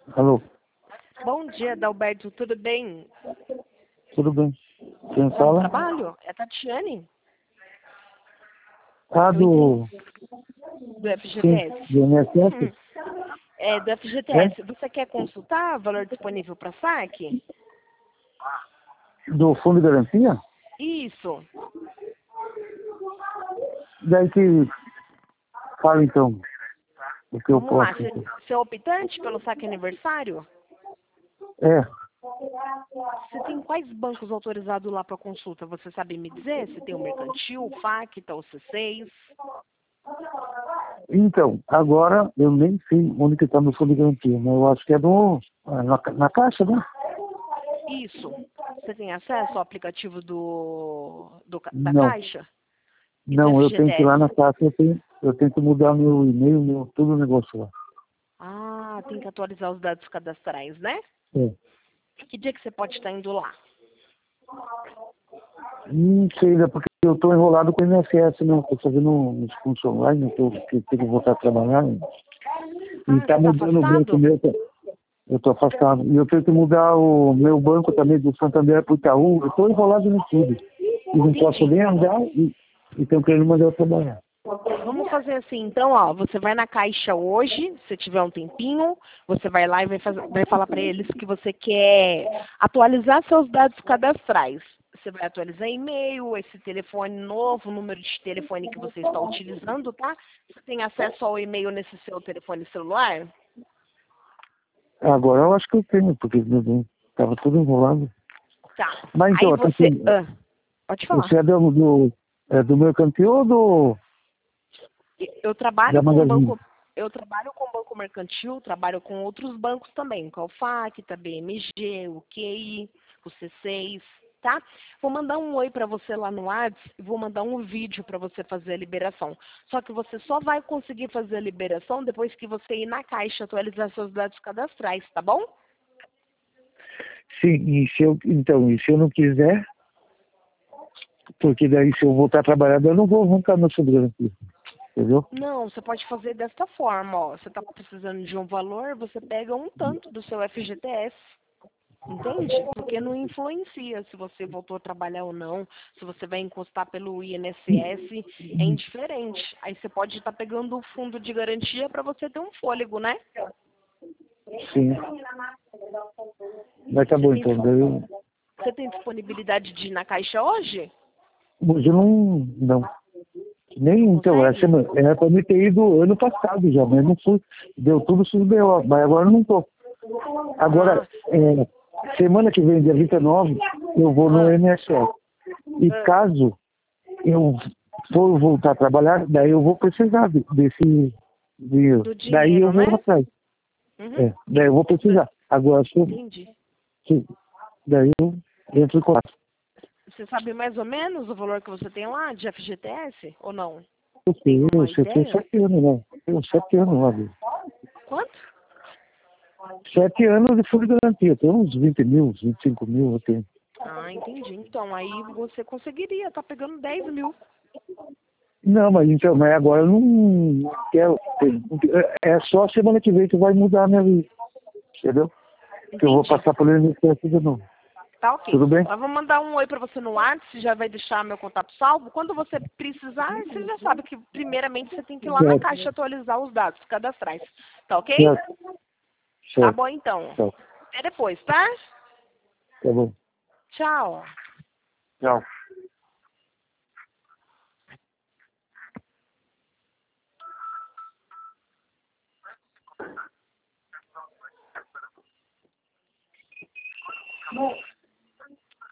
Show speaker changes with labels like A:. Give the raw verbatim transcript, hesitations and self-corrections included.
A: Alô,
B: Bom dia, Dalberto, tudo bem?
A: tudo bem? Quem
B: Bom
A: fala?
B: trabalho? É Tatiane,
A: Ah, do.
B: do
A: Sim,
B: F G T S.
A: do I N S S?
B: Hum, É, do
A: É?
B: F G T S. Você quer consultar valor disponível para saque?
A: Do Fundo de Garantia?
B: Isso.
A: Daí que fala então o que eu
B: Vamos lá.
A: posso.
B: Você você é optante pelo saque aniversário?
A: É,
B: Você tem quais bancos autorizados lá para consulta? Você sabe me dizer? Você tem o Mercantil, o Facta, o C seis?
A: então, agora eu nem sei onde que está meu Fundo de Garantia, mas eu acho que é no, na, na Caixa, né?
B: Isso. Você tem acesso ao aplicativo do, do ca- da
A: Não,
B: Caixa e do
A: não, eu tenho que ir lá
B: F G T S?
A: na Caixa, eu tenho, eu tenho que mudar meu e-mail, meu, tudo o negócio lá.
B: Ah, tem que atualizar os dados cadastrais, né?
A: É.
B: Que dia que você pode estar indo lá?
A: Não sei ainda, porque eu estou enrolado com o I N S S, não. Estou fazendo uns cursos online, estou tenho que voltar a trabalhar. E
B: Ah,
A: está
B: você tá
A: mudando o banco
B: afastado?
A: meu. tá- Eu estou afastado. E eu tenho que mudar o meu banco também do Santander para o Itaú. Eu estou enrolado no tudo. E não posso
B: Entendi.
A: nem andar e, e tenho que ir mandar eu trabalhar.
B: Vamos fazer assim, então, ó, você vai na Caixa hoje, se tiver um tempinho, você vai lá e vai, fazer, vai falar para eles que você quer atualizar seus dados cadastrais. Você vai atualizar e-mail, esse telefone novo, o número de telefone que você está utilizando, tá? Você tem acesso ao e-mail nesse seu telefone celular?
A: Agora eu acho que eu tenho, porque estava tudo enrolado.
B: Tá.
A: Mas
B: Aí
A: então, tá
B: você.
A: assim,
B: Ah, pode falar.
A: você é do, do, é do meu cantinho ou do,
B: Eu
A: da
B: trabalho com o
A: Magazine?
B: banco, eu trabalho com o banco mercantil, trabalho com outros bancos também, com a Facta, B M G, o Q I, o C seis, tá? Vou mandar um oi para você lá no WhatsApp e vou mandar um vídeo para você fazer a liberação. Só que você só vai conseguir fazer a liberação depois que você ir na Caixa atualizar seus dados cadastrais, tá bom?
A: Sim, e se eu, então, e se eu não quiser, porque daí se eu voltar a trabalhar, eu não vou arrancar meu segurança, entendeu?
B: Não, você pode fazer desta forma, ó. Você está precisando de um valor, você pega um tanto do seu F G T S. Entende? Porque não influencia se você voltou a trabalhar ou não, se você vai encostar pelo I N S S, é indiferente. Aí você pode estar pegando o fundo de garantia para você ter um fôlego, né?
A: Sim. Mas tá
B: Você
A: bom
B: tem,
A: então, daí eu,
B: você tem disponibilidade de ir na caixa hoje?
A: mas eu não, não. Nem,
B: Não
A: então, essa
B: consegue?
A: semana, era pra me ter ido ano passado já, mas não fui. Deu tudo sus B O, mas agora eu não tô. Agora,
B: Ah,
A: é, semana que vem, dia vinte e nove, eu vou no
B: ah,
A: I N S S. E
B: ah.
A: caso eu for voltar a trabalhar, daí eu vou precisar de- desse dinheiro.
B: Do
A: Daí eu
B: dinheiro,
A: vou
B: né?
A: atrás.
B: Uhum.
A: É, daí eu vou precisar. Agora, se, eu-
B: Entendi.
A: se, daí eu entro em contato.
B: Você sabe mais ou menos o valor que você tem lá de F G T S ou não?
A: Eu
B: Tem
A: tenho,
B: uma
A: eu tenho
B: ideia?
A: sete anos, né? Tenho sete anos lá. Viu?
B: Quanto?
A: Sete anos de fundo de garantia. Tem uns vinte mil, vinte e cinco mil eu tenho.
B: Ah, entendi. Então aí você conseguiria, tá pegando dez mil.
A: Não, mas então, mas agora eu não quero. É é só semana que vem que vai mudar a minha vida. Entendeu? Que eu vou
B: Entendi.
A: passar por I N S S de novo.
B: Tá ok.
A: Tudo bem?
B: Eu vou mandar um oi pra você no WhatsApp, já vai deixar meu contato salvo. Quando você precisar, você já sabe que primeiramente você tem que ir lá na
A: Certo,
B: caixa atualizar os dados cadastrais. Tá ok?
A: certo,
B: Tá
A: certo.
B: bom então.
A: Tá,
B: Até depois, tá?
A: tá bom.
B: Tchau.
A: Tchau.